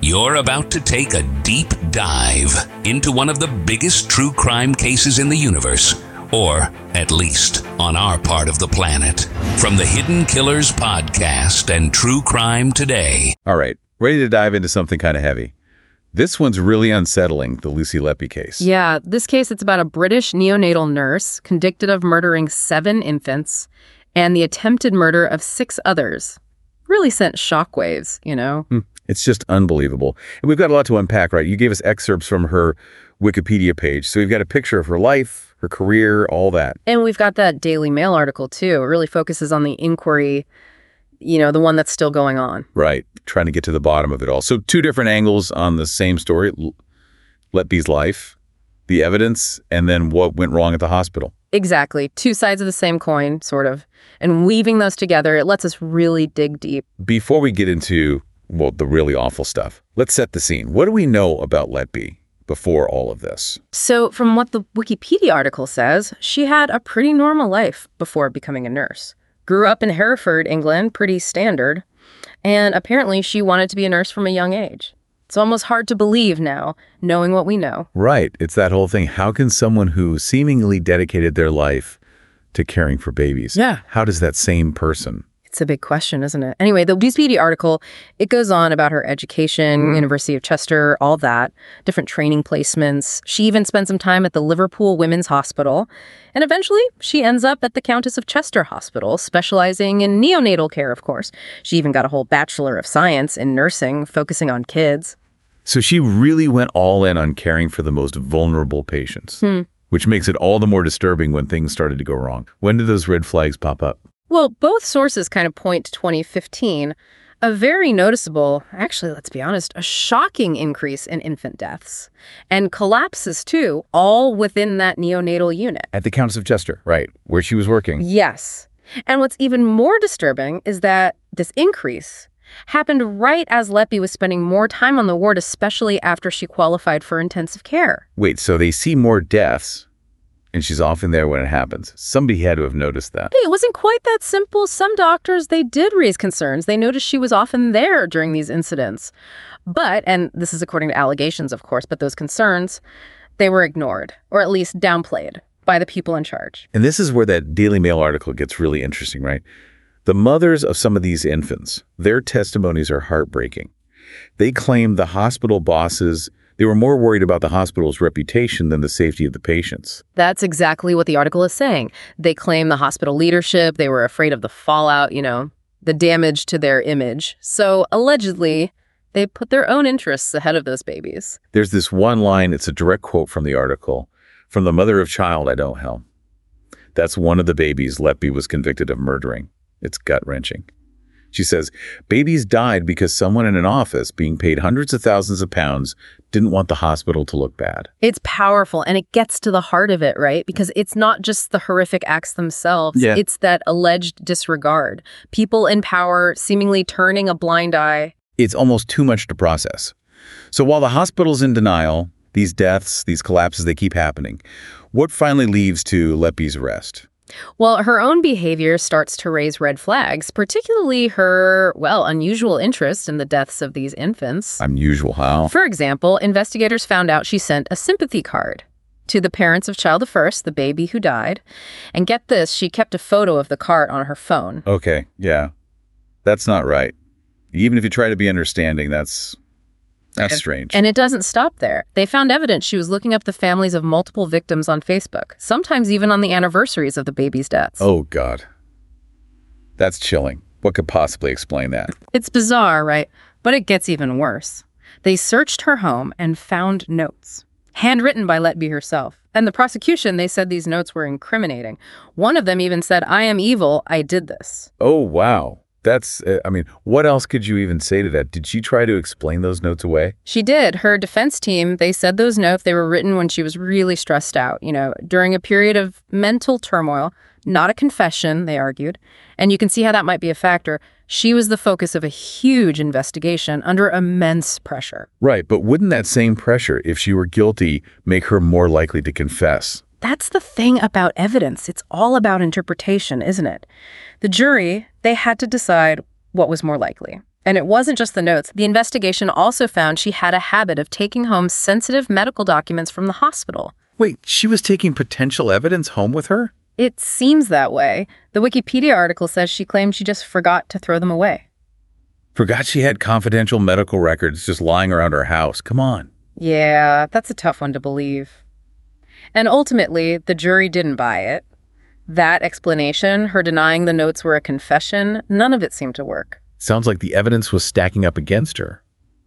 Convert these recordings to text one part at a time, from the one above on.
You're about to take a deep dive into one of the biggest true crime cases in the universe, or at least on our part of the planet. From the Hidden Killers podcast and True Crime Today. All right, ready to dive into something kind of heavy. This one's really unsettling, the Lucy Letby case. Yeah, this case, it's about a British neonatal nurse convicted of murdering 7 infants and the attempted murder of 6 others. Really sent shockwaves, you know? It's just unbelievable. And we've got a lot to unpack, right? You gave us excerpts from her Wikipedia page. So we've got a picture of her life, her career, all that. And we've got that Daily Mail article, too. It really focuses on the inquiry, you know, the one that's still going on. Right. Trying to get to the bottom of it all. So 2 different angles on the same story, Letby's life, the evidence, and then what went wrong at the hospital. Exactly. 2 sides of the same coin, sort of. And weaving those together, it lets us really dig deep. Before we get into, well, the really awful stuff, let's set the scene. What do we know about Letby before all of this? So from what the Wikipedia article says, she had a pretty normal life before becoming a nurse. Grew up in Hereford, England, pretty standard. And apparently she wanted to be a nurse from a young age. It's almost hard to believe now, knowing what we know. Right. It's that whole thing. How can someone who seemingly dedicated their life to caring for babies, how does that same person? It's a big question, isn't it? Anyway, the Wikipedia article, it goes on about her education, University of Chester, all that, different training placements. She even spent some time at the Liverpool Women's Hospital. And eventually, she ends up at the Countess of Chester Hospital, specializing in neonatal care, of course. She even got a whole Bachelor of Science in nursing, focusing on kids. So she really went all in on caring for the most vulnerable patients, which makes it all the more disturbing when things started to go wrong. When did those red flags pop up? Well, both sources kind of point to 2015, a very noticeable, actually, let's be honest, a shocking increase in infant deaths. And collapses, too, all within that neonatal unit. At the Countess of Chester, right, where she was working. Yes. And what's even more disturbing is that this increase happened right as Letby was spending more time on the ward, especially after she qualified for intensive care. Wait, so they see more deaths, and she's often there when it happens. Somebody had to have noticed that. Hey, it wasn't quite that simple. Some doctors, they did raise concerns. They noticed she was often there during these incidents. But, and this is according to allegations, of course, but those concerns, they were ignored, or at least downplayed by the people in charge. And this is where that Daily Mail article gets really interesting, right? The mothers of some of these infants, their testimonies are heartbreaking. They claim the hospital bosses, they were more worried about the hospital's reputation than the safety of the patients. That's exactly what the article is saying. They claim the hospital leadership, they were afraid of the fallout, you know, the damage to their image. So allegedly, they put their own interests ahead of those babies. There's this one line, it's a direct quote from the article, "From the mother of child I don't help." That's one of the babies Letby was convicted of murdering. It's gut-wrenching. She says, babies died because someone in an office being paid hundreds of thousands of pounds didn't want the hospital to look bad. It's powerful, and it gets to the heart of it, right? Because it's not just the horrific acts themselves. Yeah. It's that alleged disregard. People in power seemingly turning a blind eye. It's almost too much to process. So while the hospital's in denial, these deaths, these collapses, they keep happening. What finally leads to Letby's arrest? Well, her own behavior starts to raise red flags, particularly her, well, unusual interest in the deaths of these infants. Unusual how? For example, investigators found out she sent a sympathy card to the parents of child the first, the baby who died. And get this, she kept a photo of the card on her phone. Okay, yeah. That's not right. Even if you try to be understanding, that's strange. And it doesn't stop there. They found evidence she was looking up the families of multiple victims on Facebook, sometimes even on the anniversaries of the baby's deaths. Oh, God. That's chilling. What could possibly explain that? It's bizarre, right? But it gets even worse. They searched her home and found notes, handwritten by Letby herself. And the prosecution, they said these notes were incriminating. One of them even said, "I am evil, I did this." Oh, wow. That's, what else could you even say to that? Did she try to explain those notes away? She did. Her defense team, they said those notes, they were written when she was really stressed out, you know, during a period of mental turmoil, not a confession, they argued. And you can see how that might be a factor. She was the focus of a huge investigation under immense pressure. Right, but wouldn't that same pressure, if she were guilty, make her more likely to confess? That's the thing about evidence. It's all about interpretation, isn't it? The jury, they had to decide what was more likely. And it wasn't just the notes. The investigation also found she had a habit of taking home sensitive medical documents from the hospital. Wait, she was taking potential evidence home with her? It seems that way. The Wikipedia article says she claimed she just forgot to throw them away. Forgot she had confidential medical records just lying around her house. Come on. Yeah, that's a tough one to believe. And ultimately, the jury didn't buy it. That explanation, her denying the notes were a confession, none of it seemed to work. Sounds like the evidence was stacking up against her.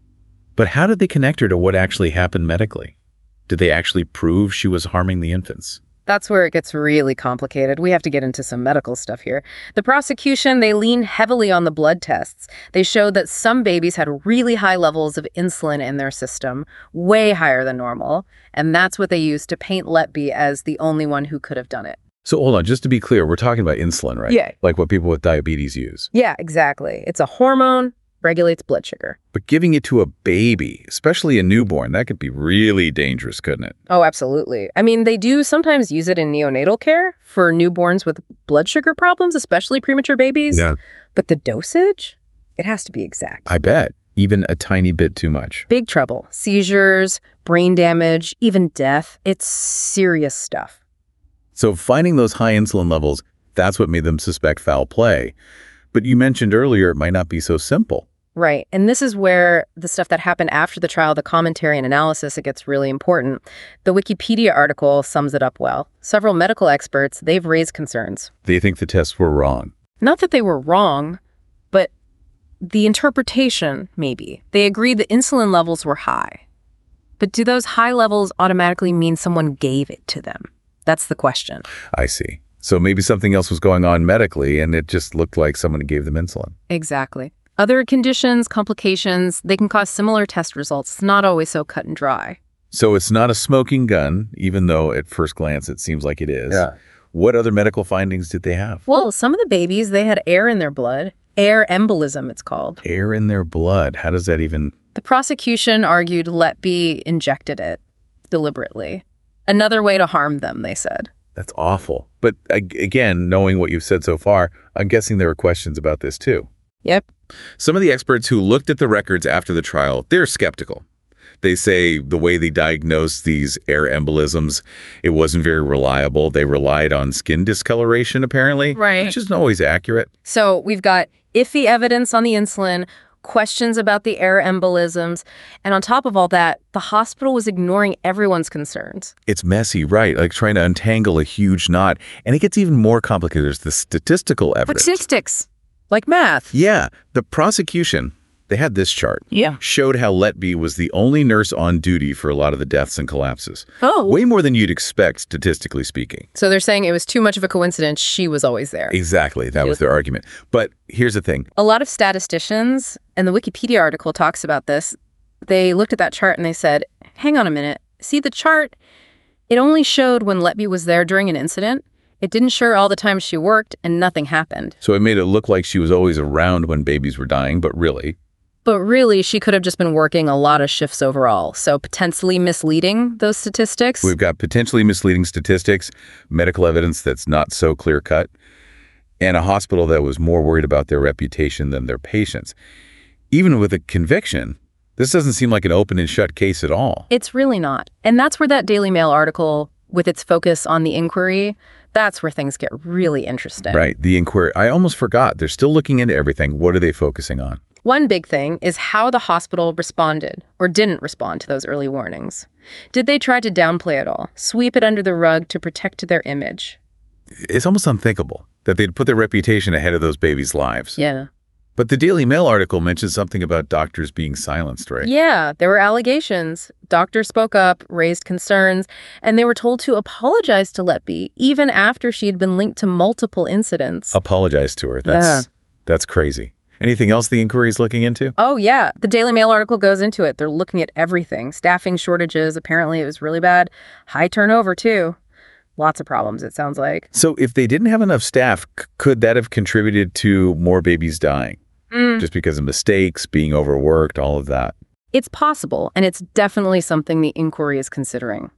But how did they connect her to what actually happened medically? Did they actually prove she was harming the infants? That's where it gets really complicated. We have to get into some medical stuff here. The prosecution, they leaned heavily on the blood tests. They showed that some babies had really high levels of insulin in their system, way higher than normal. And that's what they used to paint Letby as the only one who could have done it. So hold on, just to be clear, we're talking about insulin, right? Yeah. Like what people with diabetes use. Yeah, exactly. It's a hormone, regulates blood sugar. But giving it to a baby, especially a newborn, that could be really dangerous, couldn't it? Oh, absolutely. I mean, they do sometimes use it in neonatal care for newborns with blood sugar problems, especially premature babies. Yeah. But the dosage, it has to be exact. I bet. Even a tiny bit too much. Big trouble. Seizures, brain damage, even death. It's serious stuff. So finding those high insulin levels, that's what made them suspect foul play. But you mentioned earlier it might not be so simple. Right. And this is where the stuff that happened after the trial, the commentary and analysis, it gets really important. The Wikipedia article sums it up well. Several medical experts, they've raised concerns. They think the tests were wrong. Not that they were wrong, but the interpretation, maybe. They agreed the insulin levels were high. But do those high levels automatically mean someone gave it to them? That's the question. I see. So maybe something else was going on medically and it just looked like someone gave them insulin. Exactly. Other conditions, complications, they can cause similar test results. It's not always so cut and dry. So it's not a smoking gun, even though at first glance it seems like it is. Yeah. What other medical findings did they have? Well, some of the babies, they had air in their blood. Air embolism, it's called. Air in their blood. How does that even... The prosecution argued Letby injected it deliberately. Another way to harm them, they said. That's awful. But again, knowing what you've said so far, I'm guessing there were questions about this too. Yep. Some of the experts who looked at the records after the trial, they're skeptical. They say the way they diagnosed these air embolisms, it wasn't very reliable. They relied on skin discoloration, apparently, Right. which isn't always accurate. So we've got iffy evidence on the insulin, questions about the air embolisms, and on top of all that, the hospital was ignoring everyone's concerns. It's messy, right? Like trying to untangle a huge knot. And it gets even more complicated. There's the statistical evidence. Statistics, like math. Yeah, the prosecution, they had this chart. Yeah. Showed how Letby was the only nurse on duty for a lot of the deaths and collapses. Oh. Way more than you'd expect, statistically speaking. So they're saying it was too much of a coincidence she was always there. Exactly. That was their argument. But here's the thing. A lot of statisticians, and the Wikipedia article talks about this, they looked at that chart and they said, hang on a minute. See, the chart, it only showed when Letby was there during an incident. It didn't show all the time she worked, and nothing happened. So it made it look like she was always around when babies were dying, but really... But really, she could have just been working a lot of shifts overall, so potentially misleading those statistics. We've got potentially misleading statistics, medical evidence that's not so clear-cut, and a hospital that was more worried about their reputation than their patients. Even with a conviction, this doesn't seem like an open and shut case at all. It's really not. And that's where that Daily Mail article, with its focus on the inquiry, that's where things get really interesting. Right, the inquiry. I almost forgot. They're still looking into everything. What are they focusing on? One big thing is how the hospital responded or didn't respond to those early warnings. Did they try to downplay it all, sweep it under the rug to protect their image? It's almost unthinkable that they'd put their reputation ahead of those babies' lives. Yeah. But the Daily Mail article mentions something about doctors being silenced, right? Yeah, there were allegations. Doctors spoke up, raised concerns, and they were told to apologize to Letby even after she had been linked to multiple incidents. Apologize to her. That's crazy. Anything else the inquiry is looking into? Oh, yeah. The Daily Mail article goes into it. They're looking at everything. Staffing shortages. Apparently, it was really bad. High turnover, too. Lots of problems, it sounds like. So if they didn't have enough staff, could that have contributed to more babies dying? Just because of mistakes, being overworked, all of that? It's possible, and it's definitely something the inquiry is considering.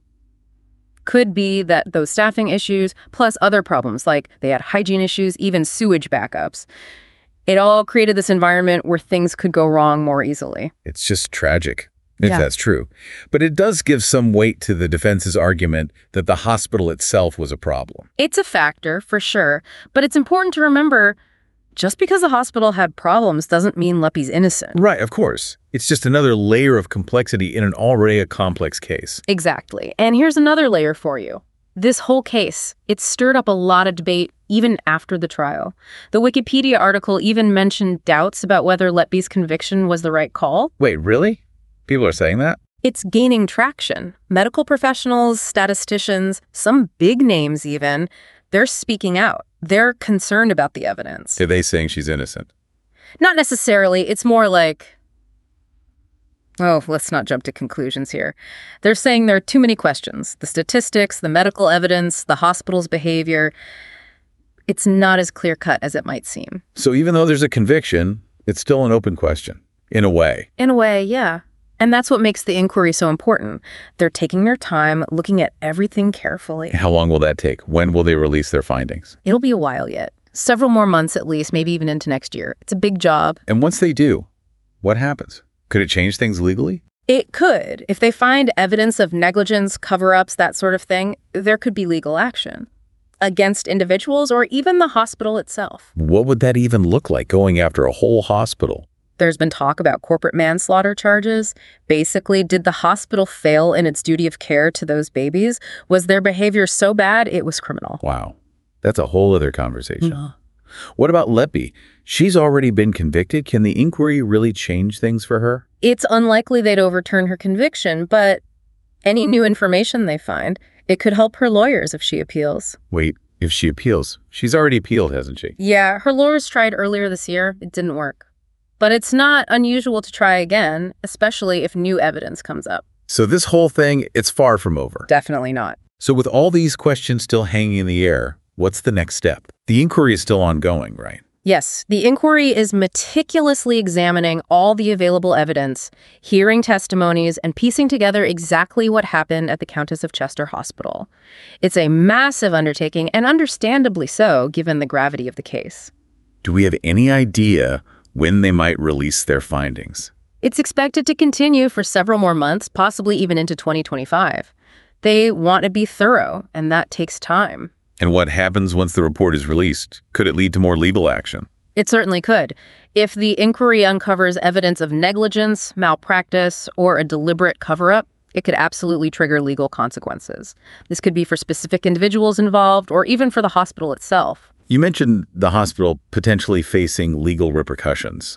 Could be that those staffing issues, plus other problems, like they had hygiene issues, even sewage backups. It all created this environment where things could go wrong more easily. It's just tragic, if Yeah. that's true. But it does give some weight to the defense's argument that the hospital itself was a problem. It's a factor, for sure, but it's important to remember just because the hospital had problems doesn't mean Leppy's innocent. Right, of course. It's just another layer of complexity in an already a complex case. Exactly. And here's another layer for you. This whole case, it stirred up a lot of debate even after the trial. The Wikipedia article even mentioned doubts about whether Leppy's conviction was the right call. Wait, really? People are saying that? It's gaining traction. Medical professionals, statisticians, some big names even, they're speaking out. They're concerned about the evidence. Are they saying she's innocent? Not necessarily. It's more like, oh, let's not jump to conclusions here. They're saying there are too many questions. The statistics, the medical evidence, the hospital's behavior. It's not as clear-cut as it might seem. So even though there's a conviction, it's still an open question, in a way. In a way, yeah. And that's what makes the inquiry so important. They're taking their time, looking at everything carefully. How long will that take? When will they release their findings? It'll be a while yet. Several more months at least, maybe even into next year. It's a big job. And once they do, what happens? Could it change things legally? It could. If they find evidence of negligence, cover-ups, that sort of thing, there could be legal action against individuals or even the hospital itself. What would that even look like, going after a whole hospital? There's been talk about corporate manslaughter charges. Basically, did the hospital fail in its duty of care to those babies? Was their behavior so bad it was criminal? Wow. That's a whole other conversation. What about Leppy? She's already been convicted. Can the inquiry really change things for her? It's unlikely they'd overturn her conviction, but any new information they find, it could help her lawyers if she appeals. Wait, if she appeals? She's already appealed, hasn't she? Yeah, her lawyers tried earlier this year. It didn't work. But it's not unusual to try again, especially if new evidence comes up. So this whole thing, it's far from over. Definitely not. So with all these questions still hanging in the air, what's the next step? The inquiry is still ongoing, right? Yes, the inquiry is meticulously examining all the available evidence, hearing testimonies, and piecing together exactly what happened at the Countess of Chester Hospital. It's a massive undertaking, and understandably so, given the gravity of the case. Do we have any idea when they might release their findings? It's expected to continue for several more months, possibly even into 2025. They want to be thorough, and that takes time. And what happens once the report is released? Could it lead to more legal action? It certainly could. If the inquiry uncovers evidence of negligence, malpractice, or a deliberate cover-up, it could absolutely trigger legal consequences. This could be for specific individuals involved, or even for the hospital itself. You mentioned the hospital potentially facing legal repercussions.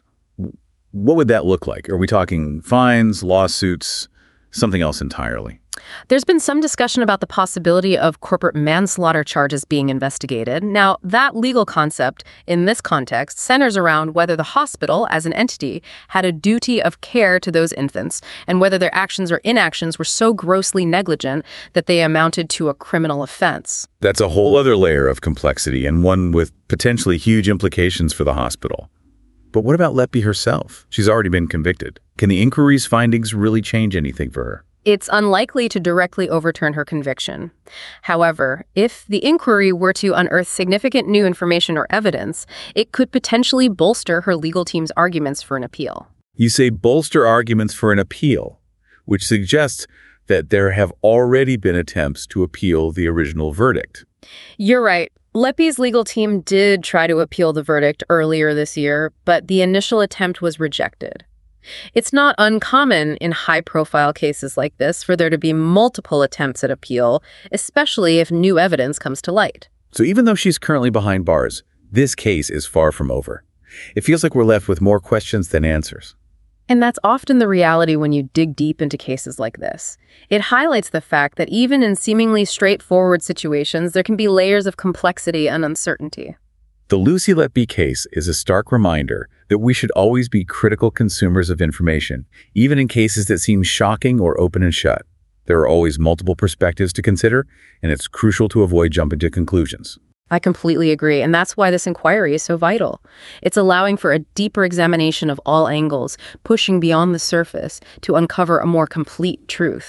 What would that look like? Are we talking fines, lawsuits, something else entirely? There's been some discussion about the possibility of corporate manslaughter charges being investigated. Now, that legal concept in this context centers around whether the hospital, as an entity, had a duty of care to those infants and whether their actions or inactions were so grossly negligent that they amounted to a criminal offense. That's a whole other layer of complexity, and one with potentially huge implications for the hospital. But what about Leppy herself? She's already been convicted. Can the inquiry's findings really change anything for her? It's unlikely to directly overturn her conviction. However, if the inquiry were to unearth significant new information or evidence, it could potentially bolster her legal team's arguments for an appeal. You say bolster arguments for an appeal, which suggests that there have already been attempts to appeal the original verdict. You're right. Leppy's legal team did try to appeal the verdict earlier this year, but the initial attempt was rejected. It's not uncommon in high-profile cases like this for there to be multiple attempts at appeal, especially if new evidence comes to light. So even though she's currently behind bars, this case is far from over. It feels like we're left with more questions than answers. And that's often the reality when you dig deep into cases like this. It highlights the fact that even in seemingly straightforward situations, there can be layers of complexity and uncertainty. The Lucy Letby case is a stark reminder that we should always be critical consumers of information, even in cases that seem shocking or open and shut. There are always multiple perspectives to consider, and it's crucial to avoid jumping to conclusions. I completely agree, and that's why this inquiry is so vital. It's allowing for a deeper examination of all angles, pushing beyond the surface to uncover a more complete truth.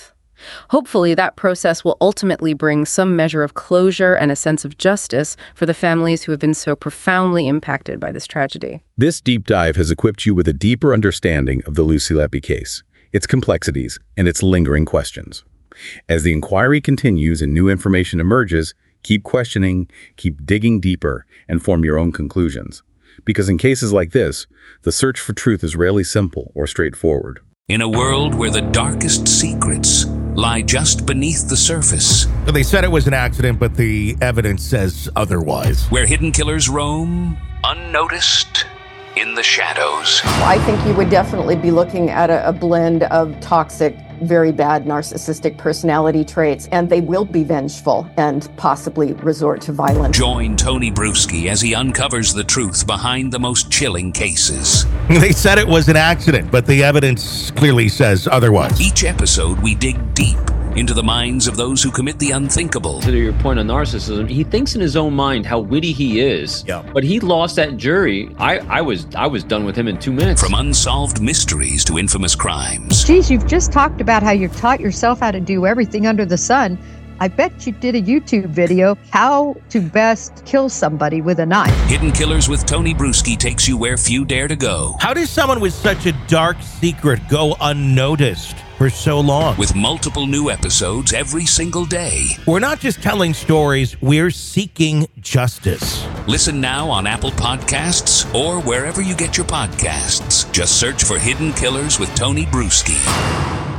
Hopefully, that process will ultimately bring some measure of closure and a sense of justice for the families who have been so profoundly impacted by this tragedy. This deep dive has equipped you with a deeper understanding of the Lucy Letby case, its complexities, and its lingering questions. As the inquiry continues and new information emerges, keep questioning, keep digging deeper, and form your own conclusions. Because in cases like this, the search for truth is rarely simple or straightforward. In a world where the darkest secrets lie just beneath the surface. They said it was an accident, but the evidence says otherwise. Where hidden killers roam, unnoticed, in the shadows. I think you would definitely be looking at a blend of toxic, very bad narcissistic personality traits, and they will be vengeful and possibly resort to violence. Join Tony Brueski as he uncovers the truth behind the most chilling cases. They said it was an accident, but the evidence clearly says otherwise. Each episode, we dig deep into the minds of those who commit the unthinkable. To your point on narcissism, he thinks in his own mind how witty he is. Yeah. But he lost that jury. I was done with him in 2 minutes. From unsolved mysteries to infamous crimes. Geez, you've just talked about how you taught yourself how to do everything under the sun. I bet you did a YouTube video, how to best kill somebody with a knife. Hidden Killers with Tony Brueski takes you where few dare to go. How does someone with such a dark secret go unnoticed for so long? With multiple new episodes every single day. We're not just telling stories, we're seeking justice. Listen now on Apple Podcasts or wherever you get your podcasts. Just search for Hidden Killers with Tony Brueski.